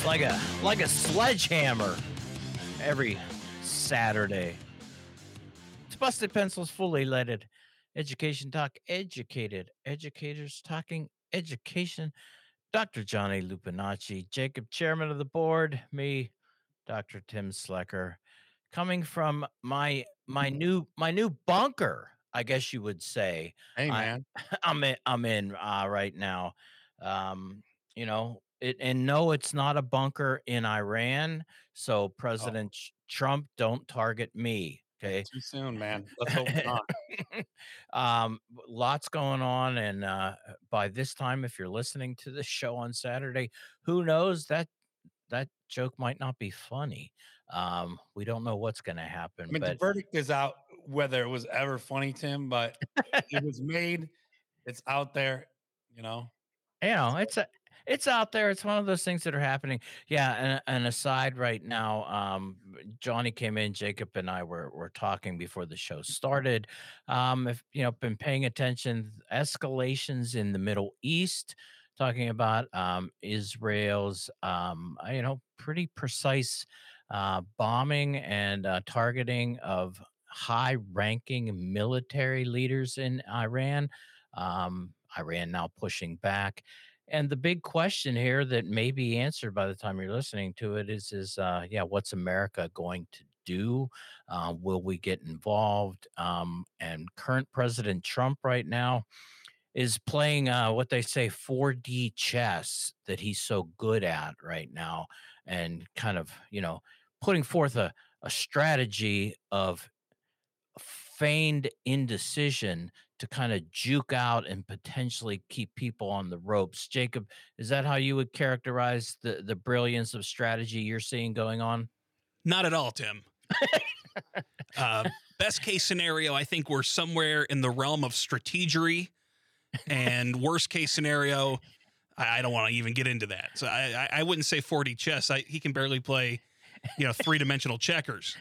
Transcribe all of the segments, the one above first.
like a sledgehammer every Saturday. It's Busted Pencils, fully leaded education talk, educated educators talking education. Dr. Johnny Lupinacci, Jacob, chairman of the board, me, Dr. Tim Slecker, coming from my new bunker, I guess you would say. Hey, I man. I'm in right now. You know, and no, it's not a bunker in Iran. So Oh, President Trump, don't target me. it's Okay. too soon, man. Let's hope not. Lots going on, and by this time, if you're listening to this show on Saturday, who knows, that joke might not be funny. We don't know what's going to I happen, mean, the but verdict is out whether it was ever funny, Tim, but it was made. It's out there, you know. you know, So, it's out there. It's one of those things that are happening. Yeah, and aside right now, Johnny came in, Jacob and I were talking before the show started. If you know, been paying attention, escalations in the Middle East, talking about Israel's pretty precise bombing and targeting of high-ranking military leaders in Iran. Iran now pushing back. And the big question here that may be answered by the time you're listening to it is what's America going to do? Will we get involved? And current President Trump right now is playing what they say 4D chess that he's so good at right now, and kind of putting forth a strategy of feigned indecision to kind of juke out and potentially keep people on the ropes. Jacob, is that how you would characterize the brilliance of strategy you're seeing going on? Not at all, Tim. Uh, Best case scenario, I think we're somewhere in the realm of strategery, and worst case scenario, I don't want to even get into that. So I wouldn't say 4D chess. He can barely play, three-dimensional checkers.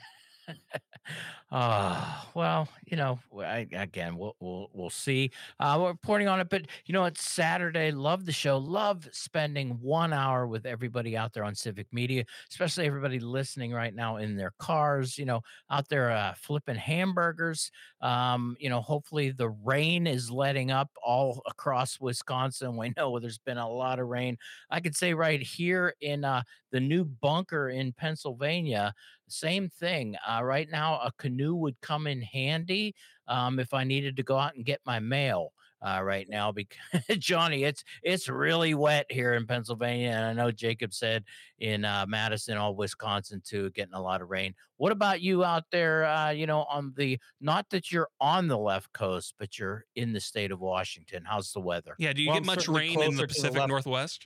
Well, again, we'll see. We're reporting on it, but it's Saturday. Love the show. Love spending 1 hour with everybody out there on Civic Media, especially everybody listening right now in their cars. Out there flipping hamburgers. Hopefully the rain is letting up all across Wisconsin. We know there's been a lot of rain. I could say right here in the new bunker in Pennsylvania. Same thing. Right now, a canoe would come in handy if I needed to go out and get my mail. Right now, because Johnny, it's really wet here in Pennsylvania, and I know Jacob said in Madison, all Wisconsin too, getting a lot of rain. What about you out there? On the not that you're on the left coast, but you're in the state of Washington. How's the weather? Yeah, do you well, get I'm much certainly rain in closer the to the Pacific left. Northwest?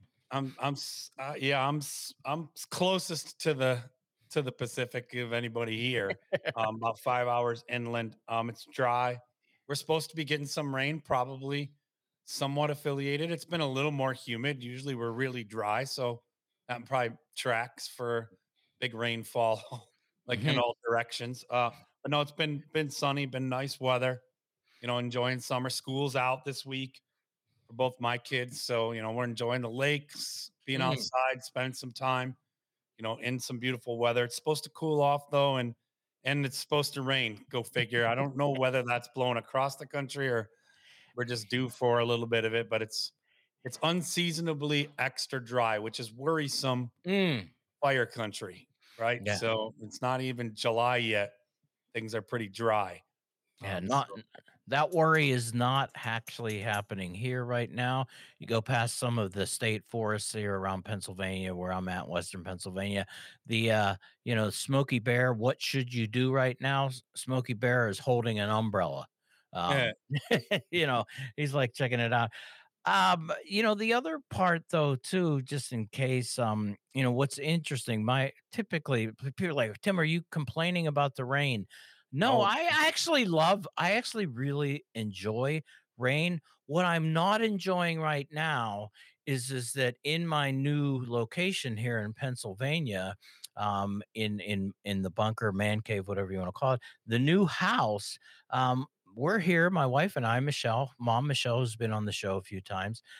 I'm closest to the Pacific of anybody here. About 5 hours inland. It's dry. We're supposed to be getting some rain, probably somewhat affiliated. It's been a little more humid. Usually we're really dry, so that probably tracks for big rainfall, like in Mhm. all directions. But no, it's been sunny, been nice weather. Enjoying summer. School's out this week for both my kids, so we're enjoying the lakes, being Mm. outside, spending some time, in some beautiful weather. It's supposed to cool off though, and it's supposed to rain. Go figure. I don't know whether that's blowing across the country or we're just due for a little bit of it, but it's unseasonably extra dry, which is worrisome. Mm. Fire country, right? Yeah. So it's not even July yet. Things are pretty dry. Yeah, not So that worry is not actually happening here right now. You go past some of the state forests here around Pennsylvania, where I'm at, Western Pennsylvania. Smokey Bear. What should you do right now? Smokey Bear is holding an umbrella. yeah, Um, you know, he's like checking it out. The other part though, too, just in case, what's interesting, typically people are like, Tim, are you complaining about the rain? No, no, I actually really enjoy rain. What I'm not enjoying right now is that in my new location here in Pennsylvania, in the bunker, man cave, whatever you want to call it, the new house, we're here, my wife and I, Michelle, mom Michelle, who's been on the show a few times.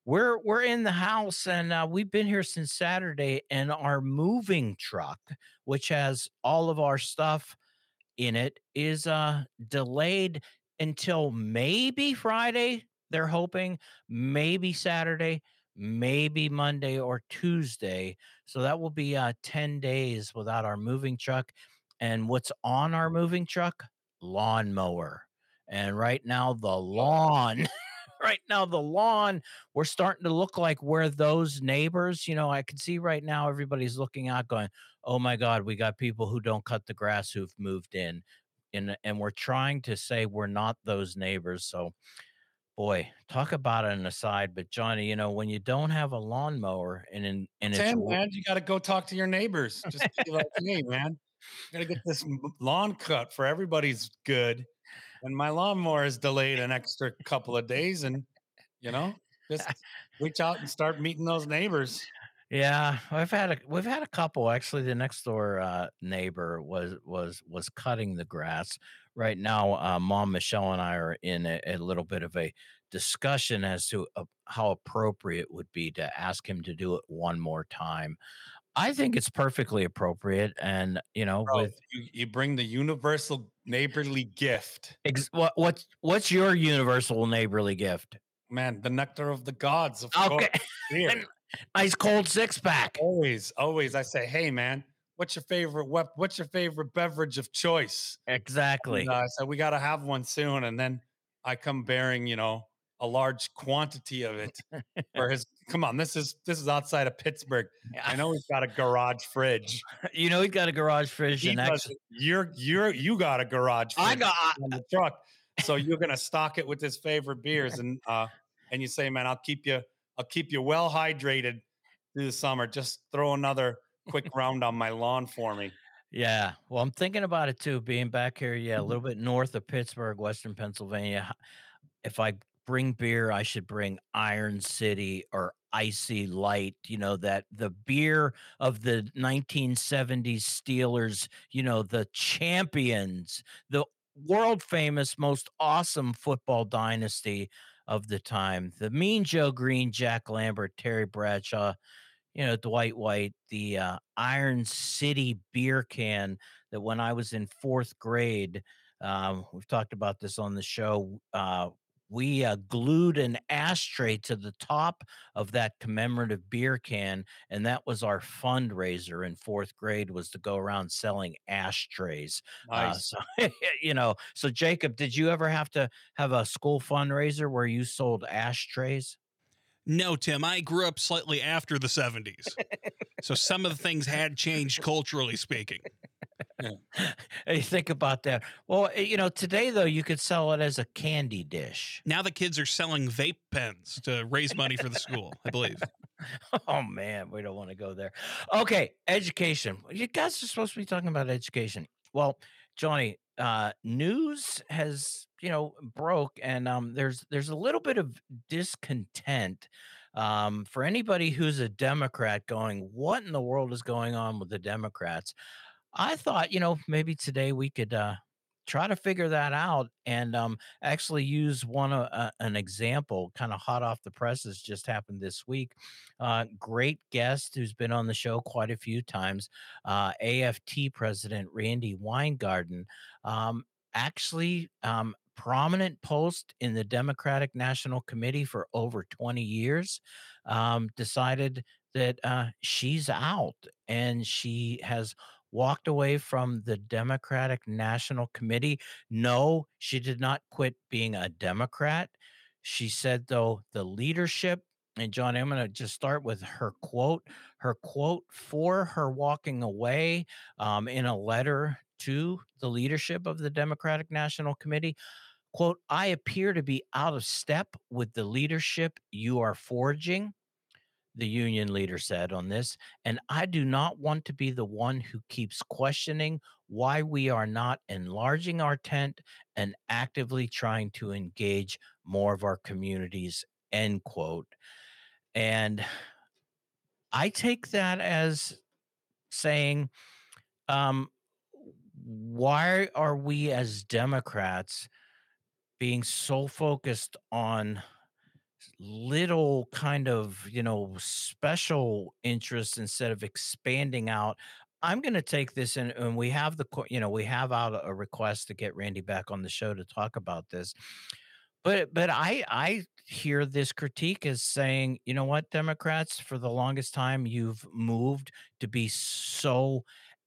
We're in the house, and we've been here since Saturday, and our moving truck, which has all of our stuff in it, is delayed until maybe Friday. They're hoping maybe Saturday, maybe Monday or Tuesday. So that will be 10 days without our moving truck. And what's on our moving truck? Lawnmower. And right now, the lawn right now the lawn, we're starting to look like we're those neighbors. I can see right now everybody's looking out going, oh my God, we got people who don't cut the grass who've moved in. And we're trying to say we're not those neighbors. So boy, talk about an aside. But Johnny, when you don't have a lawnmower and it's Tim, man, you got to go talk to your neighbors. Just be like, hey, man, got to get this lawn cut for everybody's good. And my lawnmower is delayed an extra couple of days. And, you know, just reach out and start meeting those neighbors. yeah, we've had a couple actually. The next door neighbor was cutting the grass. Right now, Mom Michelle and I are in a little bit of a discussion as to how appropriate would be to ask him to do it one more time. I think it's perfectly appropriate, and Bro, you bring the universal neighborly gift. what's your universal neighborly gift? Man, the nectar of the gods, of Okay, course. Beer. nice cold 6 pack. Always. I say, hey, man, what's your favorite what's your favorite beverage of choice? And Exactly. I said, we got to have one soon. And then I come bearing, a large quantity of it for his. Come on, this is outside of Pittsburgh. Yeah. I know he's got a garage fridge. He's got a garage fridge He and does. You got a garage I fridge got on the truck, so you're gonna stock it with his favorite beers, and you say, man, I'll keep you well hydrated through the summer. Just throw another quick round on my lawn for me. Yeah, well, I'm thinking about it too, being back here, yeah, a little bit north of Pittsburgh, Western Pennsylvania. If I bring beer, I should bring Iron City or Icy Light, that the beer of the 1970s Steelers, the champions, the world famous, most awesome football dynasty of the time. The Mean Joe Green, Jack Lambert, Terry Bradshaw, Dwight White, the Iron City beer can that when I was in fourth grade, we've talked about this on the show. We glued an ashtray to the top of that commemorative beer can, and that was our fundraiser in fourth grade, was to go around selling ashtrays. Nice. So so Jacob, did you ever have to have a school fundraiser where you sold ashtrays? No, Tim, I grew up slightly after the 70s. So some of the things had changed culturally speaking. Hey, think about that. Well, today though, you could sell it as a candy dish. Now the kids are selling vape pens to raise money for the school, I believe. Oh man, we don't want to go there. Okay, education. You guys are supposed to be talking about education. Well, Johnny, news has broke, and there's a little bit of discontent for anybody who's a Democrat going, what in the world is going on with the Democrats? I thought, maybe today we could try to figure that out and actually use an example, kind of hot off the presses, just happened this week. Great guest who's been on the show quite a few times, AFT President Randy Weingarten, actually. Prominent post in the Democratic National Committee for over 20 years, decided that she's out and she has walked away from the Democratic National Committee. No, she did not quit being a Democrat. She said, though, the leadership, and John, I'm going to just start with her quote. Her quote for her walking away in a letter to the leadership of the Democratic National Committee, quote, I appear to be out of step with the leadership you are forging, the union leader said on this, and I do not want to be the one who keeps questioning why we are not enlarging our tent and actively trying to engage more of our communities, end quote. And I take that as saying, um, why are we as Democrats being so focused on little kind of, special interest instead of expanding out. I'm going to take this and we have we have out a request to get Randy back on the show to talk about this. But I hear this critique as saying, you know what, Democrats, for the longest time, you've moved to be so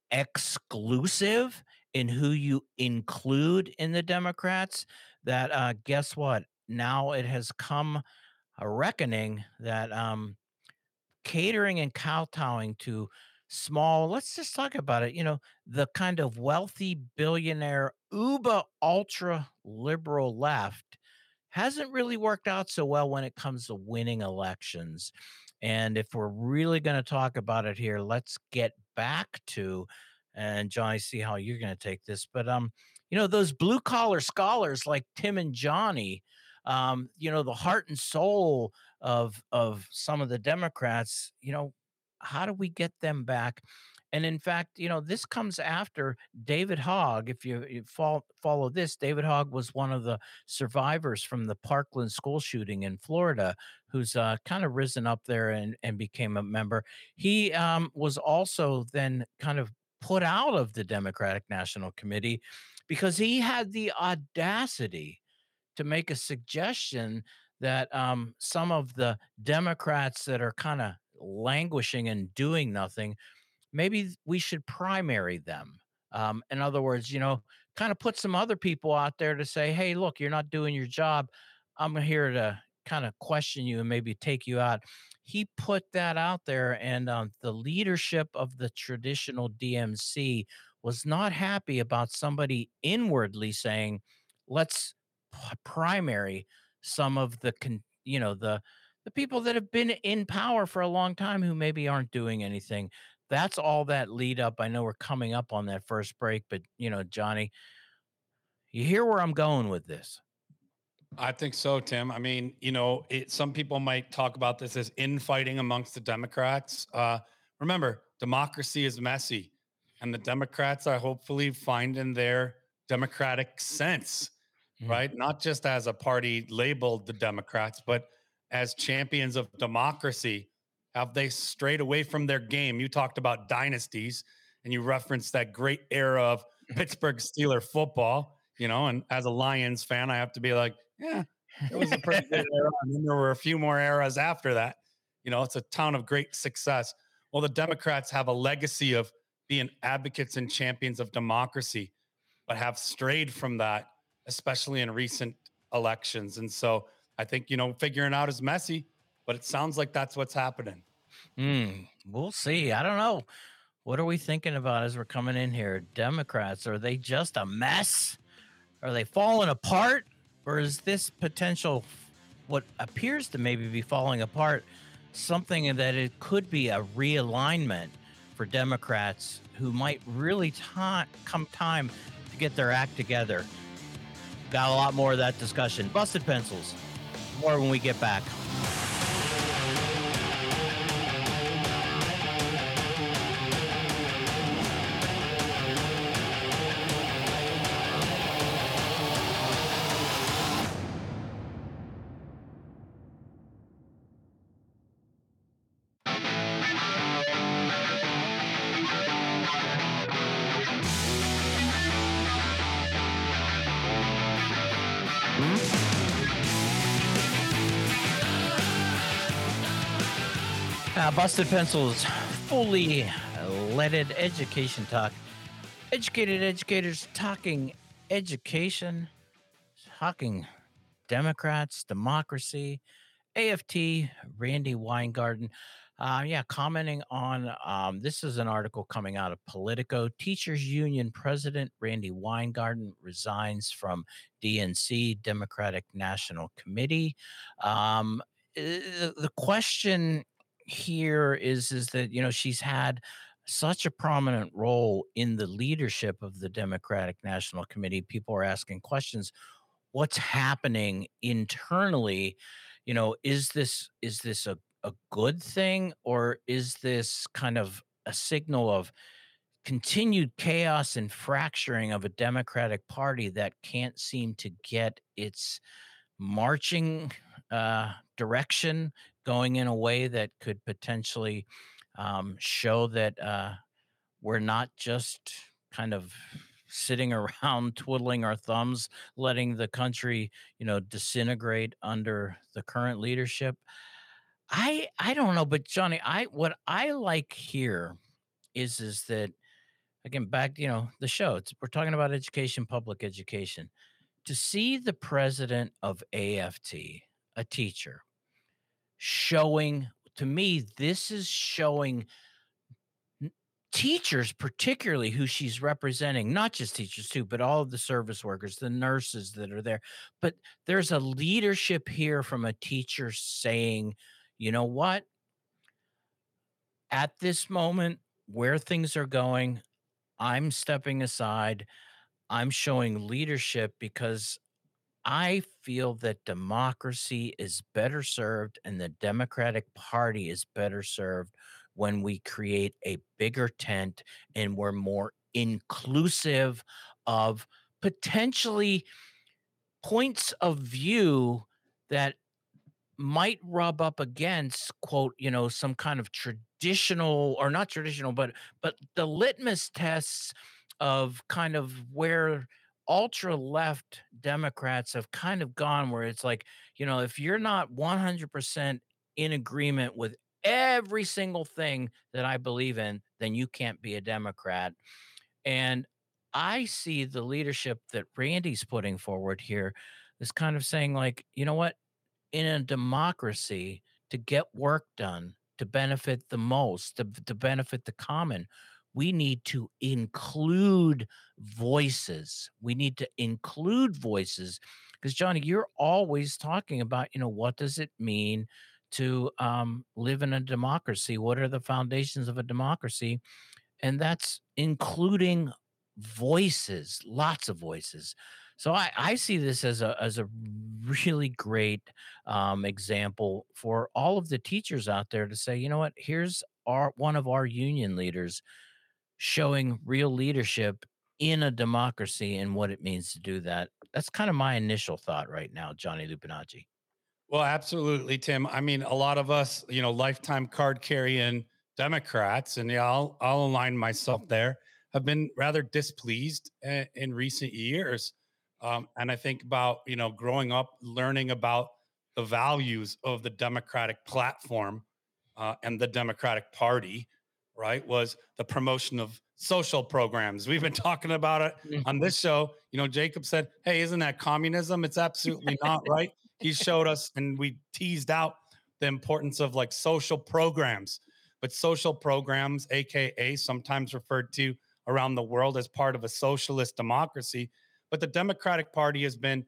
exclusive in who you include in the Democrats that guess what? Now it has come a reckoning that catering and kowtowing to small, let's just talk about it, the kind of wealthy billionaire uber ultra liberal left hasn't really worked out so well when it comes to winning elections. And if we're really going to talk about it here, let's get back to, and Johnny, see how you're going to take this, but those blue collar scholars like Tim and Johnny, the heart and soul of some of the Democrats, how do we get them back? And in fact, this comes after David Hogg. If you follow this, David Hogg was one of the survivors from the Parkland school shooting in Florida, who's kind of risen up there and became a member. He was also then kind of put out of the Democratic National Committee because he had the audacity to make a suggestion that some of the Democrats that are kind of languishing and doing nothing, maybe we should primary them. In other words, kind of put some other people out there to say, hey, look, you're not doing your job. I'm here to kind of question you and maybe take you out. He put that out there, and the leadership of the traditional DMC was not happy about somebody inwardly saying, let's primary some of the people that have been in power for a long time who maybe aren't doing anything. That's all that lead up. I know we're coming up on that first break, but Johnny, you hear where I'm going with this. I think so, Tim. I mean, some people might talk about this as infighting amongst the Democrats. Remember, democracy is messy, and the Democrats are hopefully finding their democratic sense, right? Not just as a party labeled the Democrats, but as champions of democracy. Have they strayed away from their game? You talked about dynasties, and you referenced that great era of Pittsburgh Steeler football, and as a Lions fan, I have to be like, yeah, it was a pretty good era. And then there were a few more eras after that. It's a town of great success. Well, the Democrats have a legacy of being advocates and champions of democracy, but have strayed from that, especially in recent elections. And so I think, figuring out is messy, but it sounds like that's what's happening. We'll see. I don't know. What are we thinking about as we're coming in here? Democrats, are they just a mess? Are they falling apart? Or is this potential, what appears to maybe be falling apart, something that it could be a realignment for Democrats who might really come time to get their act together? Got a lot more of that discussion. Busted Pencils. More when we get back. Busted Pencils, fully leaded education talk. Educated educators talking education, talking Democrats, democracy, AFT, Randy Weingarten. Commenting on this is an article coming out of Politico. Teachers Union President Randy Weingarten resigns from DNC, Democratic National Committee. The question here is that she's had such a prominent role in the leadership of the Democratic National Committee. People are asking questions. What's happening internally? Is this a good thing, or is this kind of a signal of continued chaos and fracturing of a Democratic Party that can't seem to get its marching direction, going in a way that could potentially show that we're not just kind of sitting around twiddling our thumbs, letting the country, disintegrate under the current leadership. I don't know, but Johnny, I what I like here is that again back, the show. We're talking about education, public education. To see the president of AFT, a teacher, showing to me, this is showing teachers, particularly who she's representing, not just teachers too, but all of the service workers, the nurses that are there. But there's a leadership here from a teacher saying, you know what, at this moment, where things are going, I'm stepping aside. I'm showing leadership because I feel that democracy is better served and the Democratic Party is better served when we create a bigger tent and we're more inclusive of potentially points of view that might rub up against quote some kind of traditional or not traditional but the litmus tests of kind of where ultra left democrats have kind of gone where it's like if you're not 100% in agreement with every single thing that I believe in, then you can't be a democrat. And I see the leadership that Randy's putting forward here is kind of saying like, you know what, in a democracy, to get work done, to benefit the most, to benefit the common, we need to include voices. We need to include voices because Johnny, you're always talking about, what does it mean to live in a democracy? What are the foundations of a democracy? And that's including voices, lots of voices. So I see this as a really great example for all of the teachers out there to say, you know what, here's our one of our union leaders showing real leadership in a democracy and what it means to do that. That's kind of my initial thought right now, Johnny Lupinacci. Well, absolutely, Tim. I mean, a lot of us, lifetime card carrying Democrats, and yeah, I'll align myself there, have been rather displeased in recent years. And I think about, growing up, learning about the values of the Democratic platform and the Democratic Party, right, was the promotion of social programs. We've been talking about it on Mhm. this show. Jacob said, hey, isn't that communism? It's absolutely not, right? He showed us and we teased out the importance of like social programs, but social programs, aka sometimes referred to around the world as part of a socialist democracy. But the Democratic Party has been,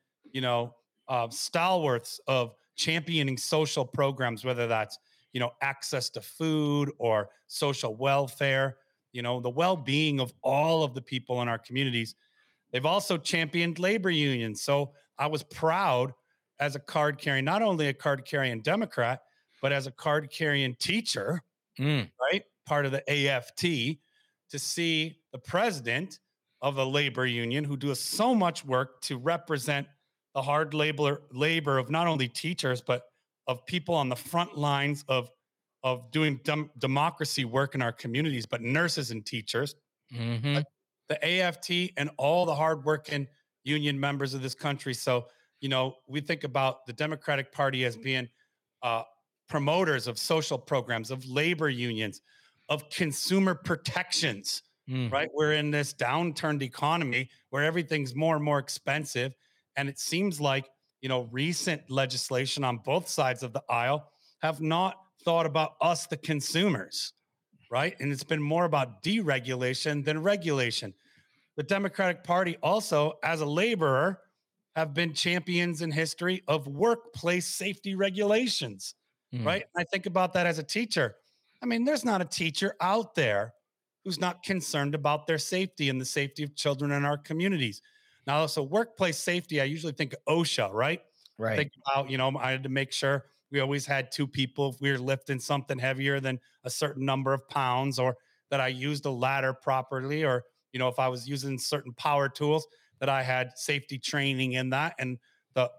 stalwarts of championing social programs, whether that's access to food or social welfare, the well-being of all of the people in our communities. They've also championed labor unions. So I was proud as a card carrying, not only a card carrying Democrat, but as a card carrying teacher, Mm. right? Part of the AFT, to see the president of the labor union who does so much work to represent the hard labor of not only teachers, but of people on the front lines of doing democracy work in our communities, but nurses and teachers, Hmm. the AFT and all the hardworking union members of this country. So, we think about the Democratic Party as being uh, promoters of social programs, of labor unions, of consumer protections, Mm. right? We're in this downturned economy where everything's more and more expensive. And it seems like, recent legislation on both sides of the aisle have not thought about us, the consumers, right? And it's been more about deregulation than regulation. The Democratic Party also, as a laborer, have been champions in history of workplace safety regulations, Mm. right? I think about that as a teacher. I mean, there's not a teacher out there who's not concerned about their safety and the safety of children in our communities. Now, also workplace safety, I usually think of OSHA, right? I Right. think about, I had to make sure we always had two people if we were lifting something heavier than a certain number of pounds, or that I used a ladder properly, or if I was using certain power tools, that I had safety training in that, and the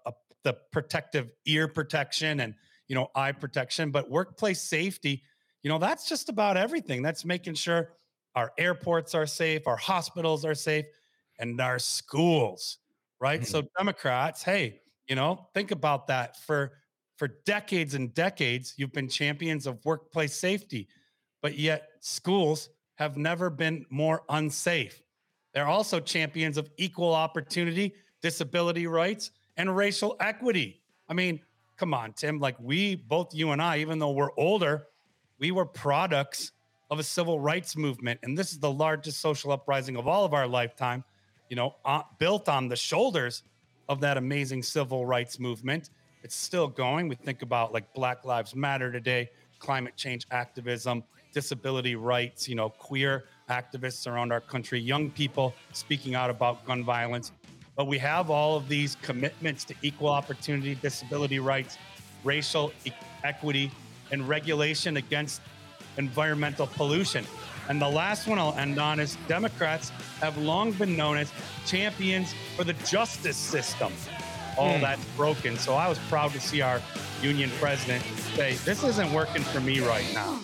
the protective ear protection and, eye protection, but workplace safety, that's just about everything. That's making sure our airports are safe, our hospitals are safe, and our schools, right? Mhm. So Democrats, hey, think about that. For decades and decades, you've been champions of workplace safety, but yet schools have never been more unsafe. They're also champions of equal opportunity, disability rights, and racial equity. I mean, come on, Tim, like both you and I, even though we're older, we were products of a civil rights movement. And this is the largest social uprising of all of our lifetime, built on the shoulders of that amazing civil rights movement. It's still going. We think about like Black Lives Matter today, climate change activism, disability rights, queer activists around our country, young people speaking out about gun violence. But we have all of these commitments to equal opportunity, disability rights, racial equity, and regulation against environmental pollution. And the last one I'll end on is Democrats have long been known as champions for the justice system. All that's broken. So I was proud to see our union president say, this isn't working for me right now.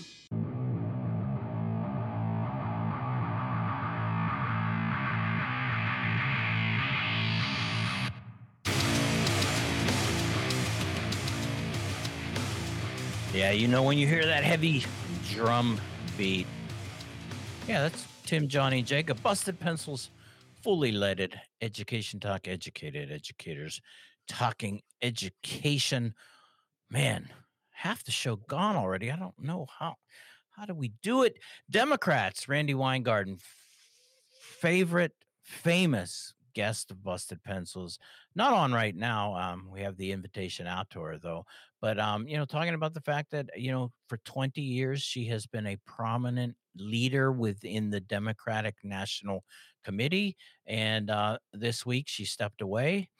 Yeah, when you hear that heavy drum beat. Yeah, that's Tim, Johnny, Jacob, Busted Pencils, fully leaded education talk, educated educators talking education. Man, half the show gone already. I don't know how. How do we do it? Democrats, Randy Weingarten, favorite, famous guest of Busted Pencils, not on right now. We have the invitation out to her though. But talking about the fact that for 20 years she has been a prominent leader within the Democratic National Committee, and this week she stepped away.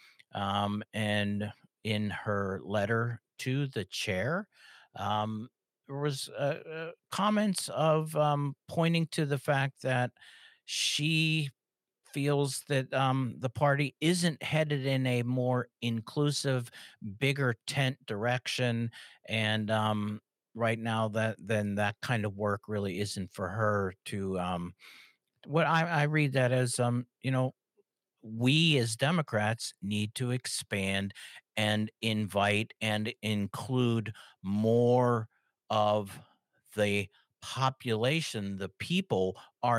And in her letter to the chair, there was comments of pointing to the fact that she feels that the party isn't headed in a more inclusive, bigger tent direction, and right now that kind of work really isn't for her to. What I read that as we as Democrats need to expand and invite and include more of the population, the people,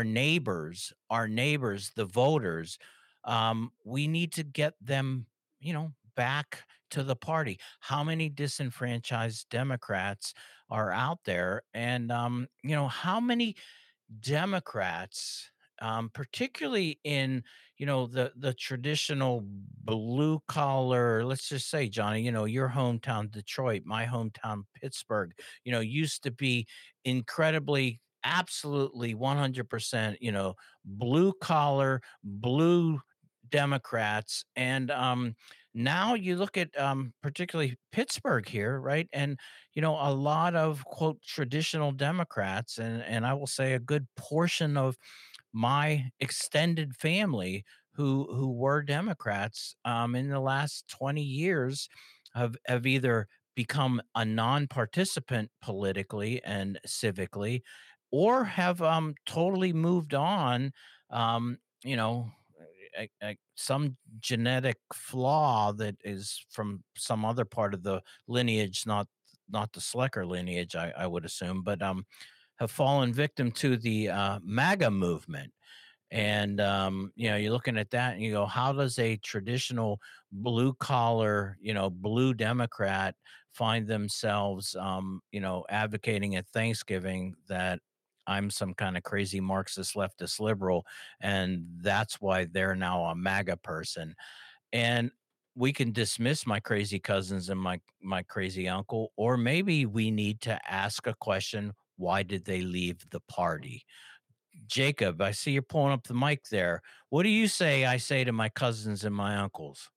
our neighbors, the voters. We need to get them, back to the party. How many disenfranchised Democrats are out there? And, how many Democrats, particularly in the traditional blue collar, let's just say, Johnny, your hometown Detroit, my hometown Pittsburgh, used to be incredibly, absolutely 100%, blue collar, blue Democrats, and now you look at particularly Pittsburgh here, right? And a lot of quote traditional Democrats, and I will say a good portion of my extended family who were Democrats in the last 20 years have either become a non-participant politically and civically, or have totally moved on. You know, some genetic flaw that is from some other part of the lineage, not the Slecker lineage, I would assume, but have fallen victim to the MAGA movement. And you're looking at that and you go, how does a traditional blue collar, blue Democrat find themselves, advocating at Thanksgiving that I'm some kind of crazy Marxist leftist liberal, and that's why they're now a MAGA person. And we can dismiss my crazy cousins and my crazy uncle, or maybe we need to ask a question: why did they leave the party? Jacob, I see you're pulling up the mic there. What do you say I say to my cousins and my uncles?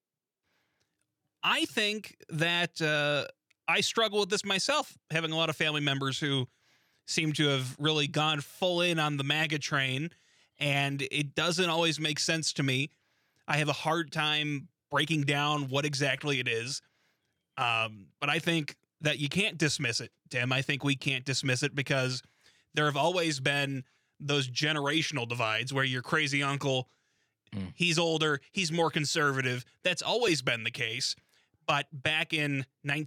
I think that I struggle with this myself, having a lot of family members who seem to have really gone full in on the MAGA train, and it doesn't always make sense to me. I have a hard time breaking down what exactly it is. But I think that you can't dismiss it, Tim. I think we can't dismiss it because there have always been those generational divides where your crazy uncle, Mm. he's older, he's more conservative. That's always been the case. But back in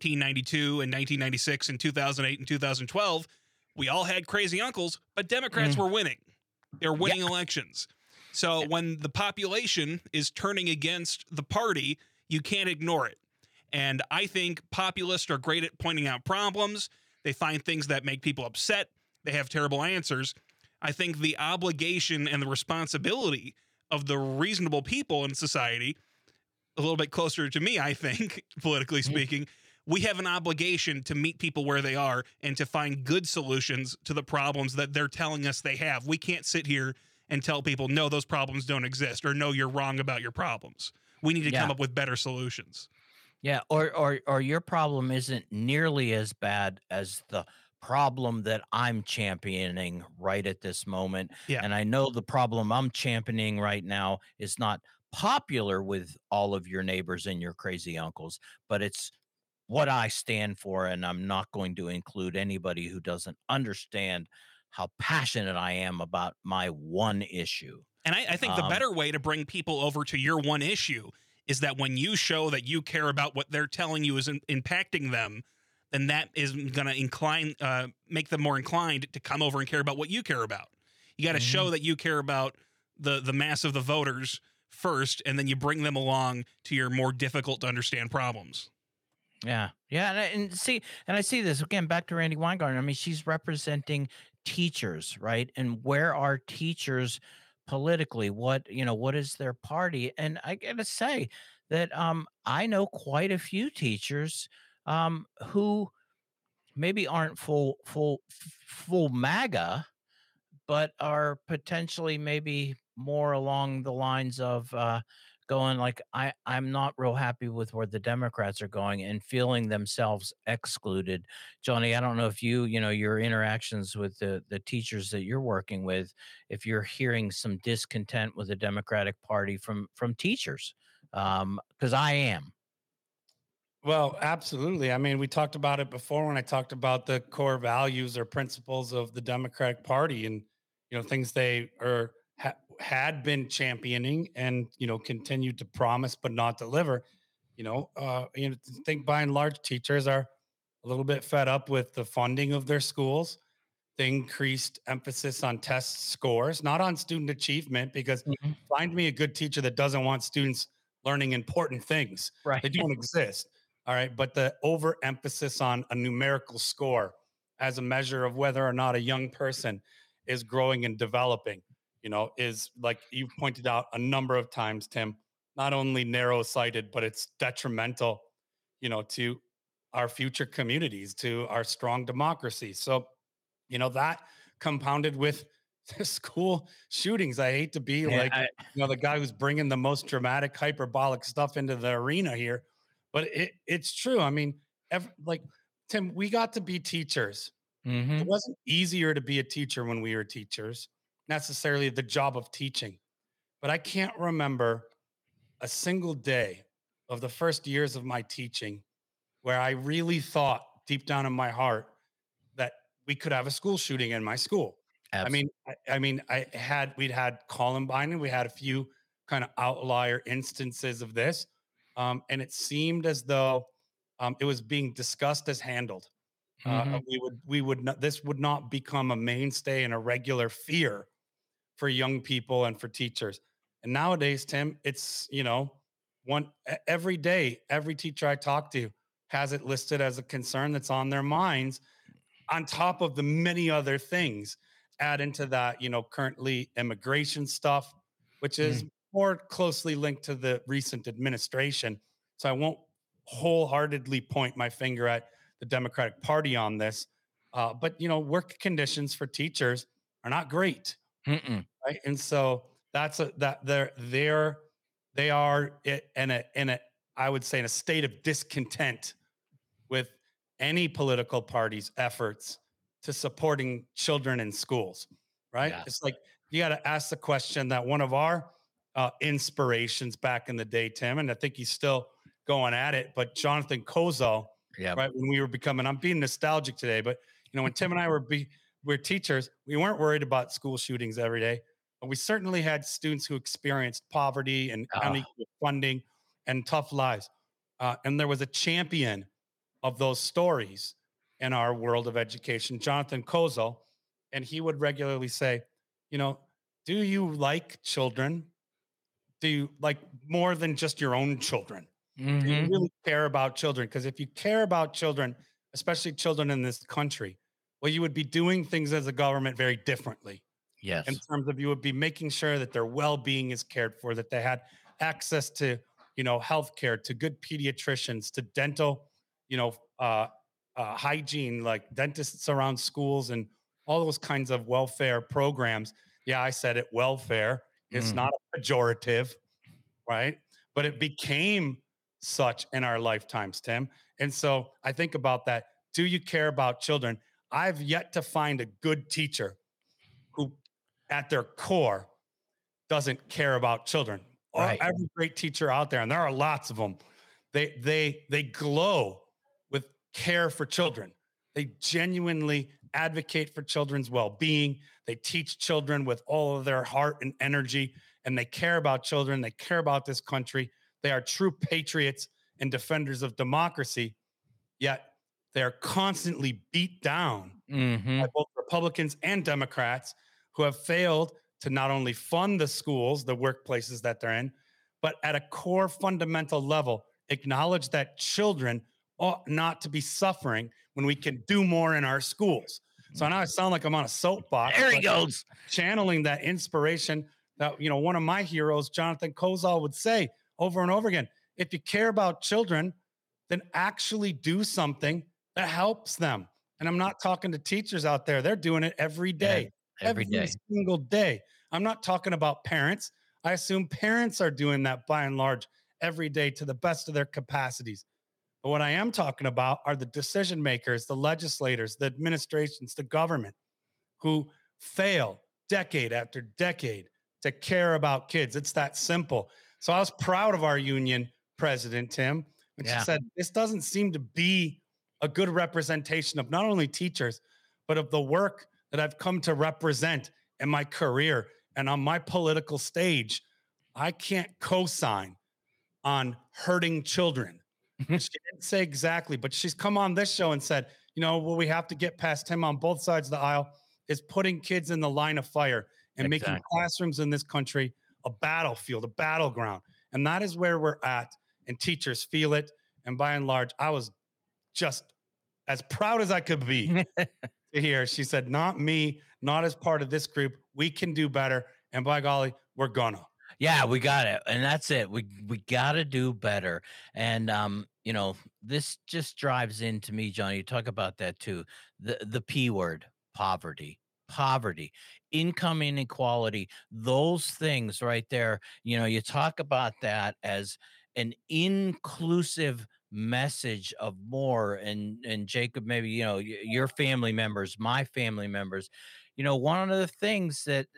1992 and 1996 and 2008 and 2012, we all had crazy uncles, but Democrats were winning. They were winning elections. So when the population is turning against the party, you can't ignore it. And I think populists are great at pointing out problems. They find things that make people upset. They have terrible answers. I think the obligation and the responsibility of the reasonable people in society, a little bit closer to me, I think, politically speaking, we have an obligation to meet people where they are and to find good solutions to the problems that they're telling us they have. We can't sit here and tell people, no, those problems don't exist, or no, you're wrong about your problems. We need to come up with better solutions. Yeah, or your problem isn't nearly as bad as the problem that I'm championing right at this moment. Yeah. And I know the problem I'm championing right now is not popular with all of your neighbors and your crazy uncles, but it's what I stand for, and I'm not going to include anybody who doesn't understand how passionate I am about my one issue. And I think the better way to bring people over to your one issue is that when you show that you care about what they're telling you is impacting them, then that is going to make them more inclined to come over and care about what you care about. You got to show that you care about the mass of the voters first, and then you bring them along to your more difficult to understand problems. Yeah. Yeah. And I see this again, back to Randy Weingarten. I mean, she's representing teachers, right? And where are teachers politically? What is their party? And I gotta say that I know quite a few teachers who maybe aren't full MAGA, but are potentially maybe more along the lines of going like I'm not real happy with where the Democrats are going and feeling themselves excluded. Johnny, I don't know if your interactions with the teachers that you're working with, if you're hearing some discontent with the Democratic Party from teachers, because I am. Well, absolutely. I mean, we talked about it before when I talked about the core values or principles of the Democratic Party, and things they had been championing and continued to promise but not deliver. Think by and large teachers are a little bit fed up with the funding of their schools, the increased emphasis on test scores, not on student achievement, because Mhm. find me a good teacher that doesn't want students learning important things. Right. They don't exist. All right. But the overemphasis on a numerical score as a measure of whether or not a young person is growing and developing, is, like you pointed out a number of times, Tim, not only narrow sighted, but it's detrimental, to our future communities, to our strong democracy. So, that compounded with school shootings. I hate to be the guy who's bringing the most dramatic, hyperbolic stuff into the arena here, but it's true. I mean, Tim, we got to be teachers. It wasn't easier to be a teacher when we were teachers, necessarily the job of teaching. But I can't remember a single day of the first years of my teaching where I really thought deep down in my heart that we could have a school shooting in my school. Absolutely. We'd had Columbine, and we had a few kind of outlier instances of this. And it seemed as though it was being discussed as handled. We would not, this would not become a mainstay and a regular fear for young people and for teachers. And nowadays, Tim, it's, every day, every teacher I talk to has it listed as a concern that's on their minds, on top of the many other things. Add into that, currently immigration stuff, which is more closely linked to the recent administration. So I won't wholeheartedly point my finger at the Democratic Party on this. But work conditions for teachers are not great, right? And so they are in a I would say in a state of discontent with any political party's efforts to supporting children in schools, right? Yeah. It's like you got to ask the question that one of our inspirations back in the day, Tim, and I think he's still going at it, but Jonathan Kozel, Yeah. right? When we were becoming, I'm being nostalgic today, but when Tim and I were teachers, we weren't worried about school shootings every day, but we certainly had students who experienced poverty and Oh, unequal funding and tough lives. And there was a champion of those stories in our world of education, Jonathan Kozel, and he would regularly say, you know, do you like children? Do you like more than just your own children? Do you hmm really care about children? Because if you care about children, especially children in this country, well, you would be doing things as a government very differently in yes. terms of you would be making sure that their well-being is cared for, that they had access to, healthcare, to good pediatricians, to dental, you know, hygiene, like dentists around schools and all those kinds of welfare programs. Yeah, I said it, welfare. It's Mhm. not a pejorative, right? But it became such in our lifetimes, Tim. And so I think about that. Do you care about children? I've yet to find a good teacher who, at their core, doesn't care about children. Right. Every great teacher out there, and there are lots of them, they glow with care for children. They genuinely advocate for children's well-being. They teach children with all of their heart and energy, and they care about children. They care about this country. They are true patriots and defenders of democracy. Yet they are constantly beat down by hmm both Republicans and Democrats who have failed to not only fund the schools, the workplaces that they're in, but at a core fundamental level, acknowledge that children ought not to be suffering when we can do more in our schools. So I know I sound like I'm on a soapbox, There he but goes. channeling that inspiration that, one of my heroes, Jonathan Kozol, would say over and over again, if you care about children, then actually do something that helps them. And I'm not talking to teachers out there. They're doing it every Yeah, day, every every day. single day. I'm not talking about parents. I assume parents are doing that by and large every day to the best of their capacities. But what I am talking about are the decision makers, the legislators, the administrations, the government who fail decade after decade to care about kids. It's that simple. So I was proud of our union president, Tim, when she Yeah. said, this doesn't seem to be a good representation of not only teachers, but of the work that I've come to represent in my career and on my political stage. I can't co sign on hurting children. She didn't say exactly, but she's come on this show and said, what we have to get past him on both sides of the aisle is putting kids in the line of fire and making Exactly. classrooms in this country a battlefield, a battleground. And that is where we're at. And teachers feel it. And by and large, I was just as proud as I could be to hear. She said, not me, not as part of this group. We can do better. And by golly, we're gonna. Yeah, we got it. And that's it. We got to do better. And this just drives into me, John. You talk about that too. The P word, poverty. Poverty, income inequality, those things right there. You talk about that as an inclusive message of more, and Jacob, maybe your family members, my family members. One of the things that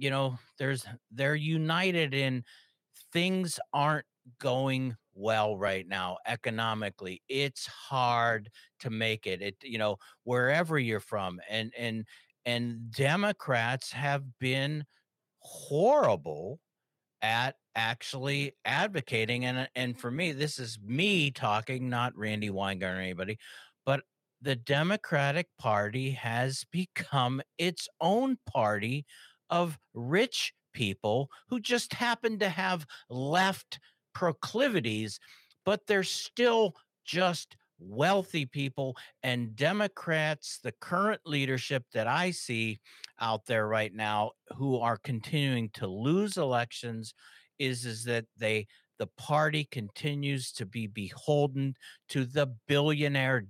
they're united in, things aren't going well right now economically. It's hard to make it wherever you're from, and Democrats have been horrible at actually advocating. And for me, this is me talking, not Randy Weingart or anybody, but the Democratic Party has become its own party of rich people who just happen to have left proclivities, but they're still just wealthy people. And Democrats, the current leadership that I see out there right now, who are continuing to lose elections, is that the party continues to be beholden to the billionaire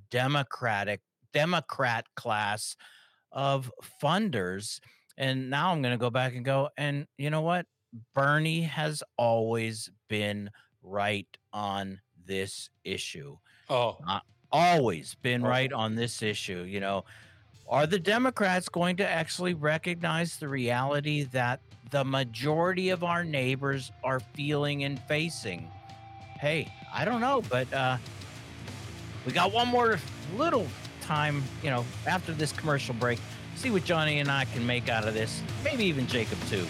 Democrat class of funders. And now I'm going to go back and go, and you know what? Bernie has always been right on this issue. Oh, Always been oh. right on this issue. Are the Democrats going to actually recognize the reality that the majority of our neighbors are feeling and facing? Hey, I don't know, but we got one more little time, after this commercial break. See what Johnny and I can make out of this. Maybe even Jacob too.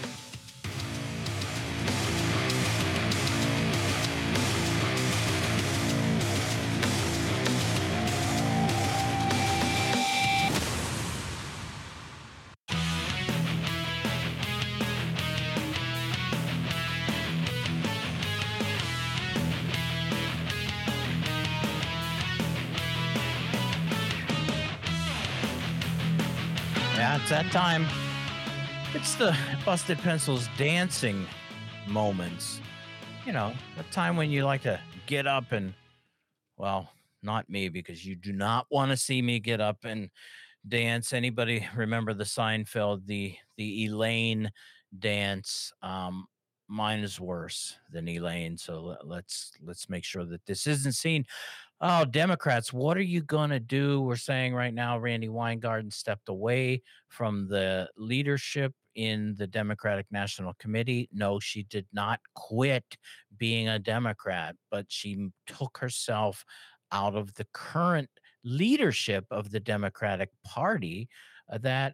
Yeah, it's that time. It's the Busted Pencils dancing moments. The time when you like to get up and, well, not me, because you do not want to see me get up and dance. Anybody remember the Seinfeld, the Elaine dance? Mine is worse than Elaine. So let's make sure that this isn't seen. Oh, Democrats, what are you going to do? We're saying right now, Randy Weingarten stepped away from the leadership in the Democratic National Committee. No, she did not quit being a Democrat, but she took herself out of the current leadership of the Democratic Party that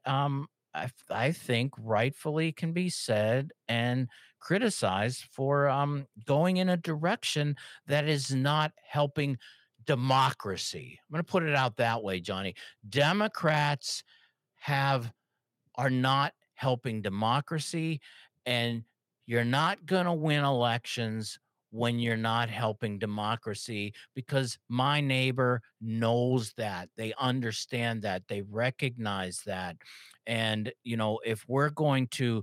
I think rightfully can be said and criticized for going in a direction that is not helping democracy. I'm going to put it out that way, Johnny. Democrats have are not helping democracy, and you're not going to win elections when you're not helping democracy, because my neighbor knows that. They understand that. They recognize that. And, if we're going to,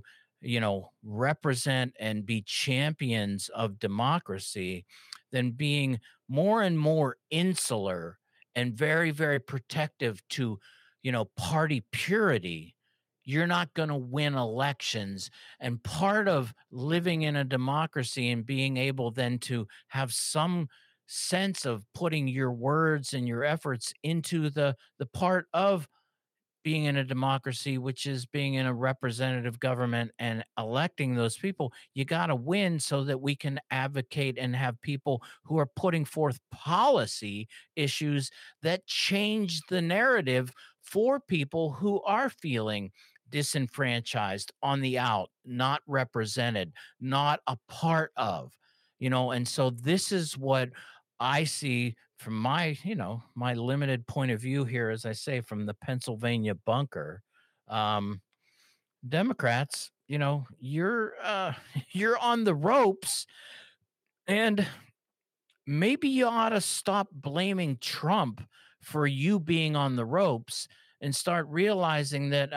represent and be champions of democracy, then being more and more insular and very, very protective to, party purity, you're not going to win elections. And part of living in a democracy and being able then to have some sense of putting your words and your efforts into the part of being in a democracy, which is being in a representative government and electing those people, you got to win so that we can advocate and have people who are putting forth policy issues that change the narrative for people who are feeling disenfranchised, on the out, not represented, not a part of. And so this is what I see from my limited point of view here, as I say, from the Pennsylvania bunker. um Democrats, you're you're on the ropes, and maybe you ought to stop blaming Trump for you being on the ropes and start realizing that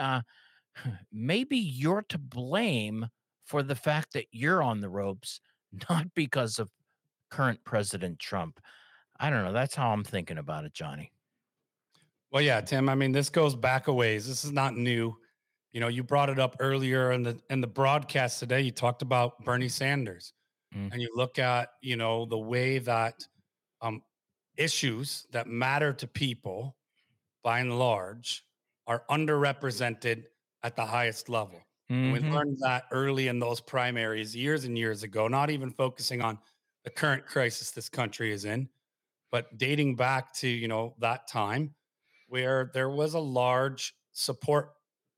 maybe you're to blame for the fact that you're on the ropes, not because of current President Trump. I don't know. That's how I'm thinking about it, Johnny. Well, yeah, Tim. I mean, this goes back a ways. This is not new. You brought it up earlier in the broadcast today. You talked about Bernie Sanders, Mm. and you look at the way that um, issues that matter to people, by and large, are underrepresented at the highest level. And we Mhm. learned that early in those primaries years and years ago. Not even focusing on the current crisis this country is in, but dating back to that time where there was a large support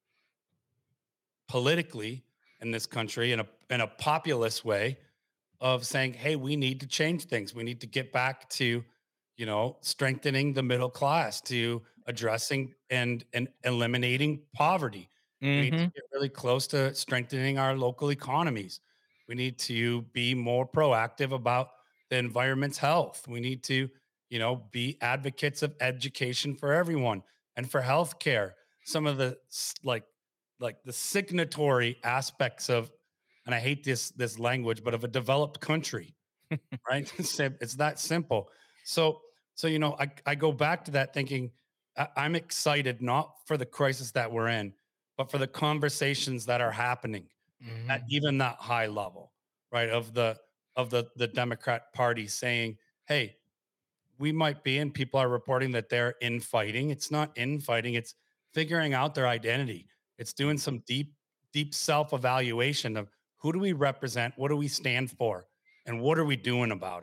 politically in this country in a populist way of saying, hey, we need to change things. We need to get back to strengthening the middle class, to addressing and eliminating poverty. We need to Mhm. get really close to strengthening our local economies. We need to be more proactive about the environment's health. We need to be advocates of education for everyone and for healthcare. Some of the like the signatory aspects of, and I hate this language, but of a developed country, right? It's that simple. So I go back to that thinking I'm excited not for the crisis that we're in, but for the conversations that are happening at Mhm. even that high level, right? Of the Democrat Party saying, hey, we might be, and people are reporting that they're infighting. It's not infighting, it's figuring out their identity. It's doing some deep self-evaluation of who do we represent, what do we stand for, and what are we doing about it?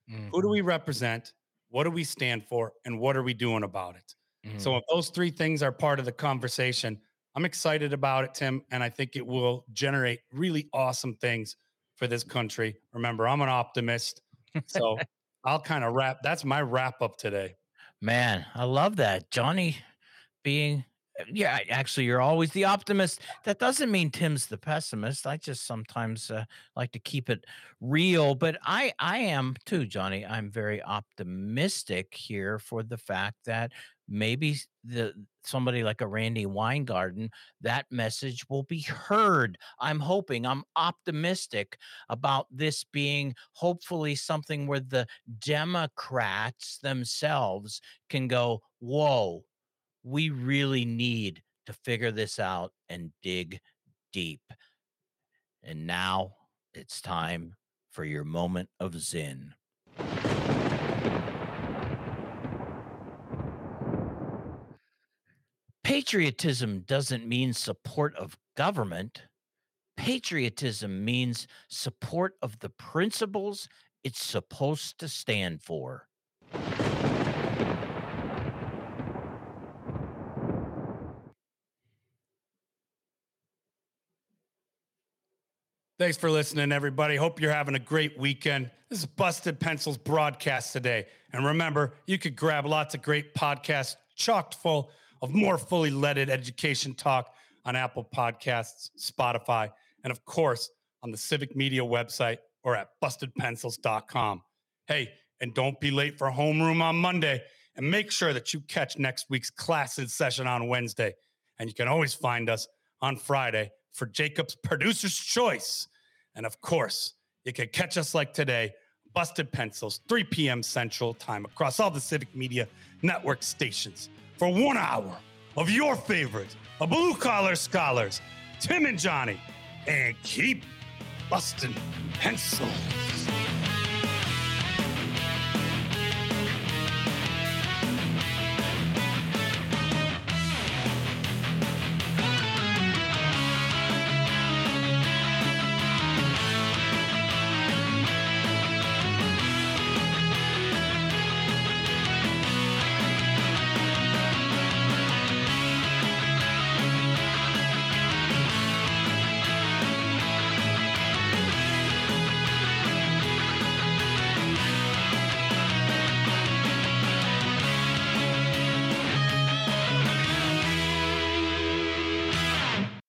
Who do we represent? What do we stand for? And what are we doing about it? So if those three things are part of the conversation, I'm excited about it, Tim. And I think it will generate really awesome things for this country. Remember, I'm an optimist. So I'll kind of that's my wrap up today. Man, I love that. Johnny being yeah, actually you're always the optimist. That doesn't mean Tim's the pessimist. I just sometimes like to keep it real, but I am too, Johnny. I'm very optimistic here for the fact that maybe the somebody like a Randy Weingarten, that message will be heard. I'm hoping, I'm optimistic about this being hopefully something where the Democrats themselves can go, whoa, we really need to figure this out and dig deep. And now it's time for your moment of Zen. Patriotism doesn't mean support of government. Patriotism means support of the principles it's supposed to stand for. Thanks for listening, everybody. Hope you're having a great weekend. This is Busted Pencils broadcast today. And remember, you could grab lots of great podcasts chocked full of more fully leaded education talk on Apple Podcasts, Spotify, and of course, on the Civic Media website or at bustedpencils.com. Hey, and don't be late for homeroom on Monday. And make sure that you catch next week's classes session on Wednesday. And you can always find us on Friday for Jacob's Producer's Choice. And of course, you can catch us like today, Busted Pencils, 3 p.m. Central Time across all the Civic Media Network stations for 1 hour of your favorite, a blue collar scholars, Tim and Johnny, and keep busting pencils.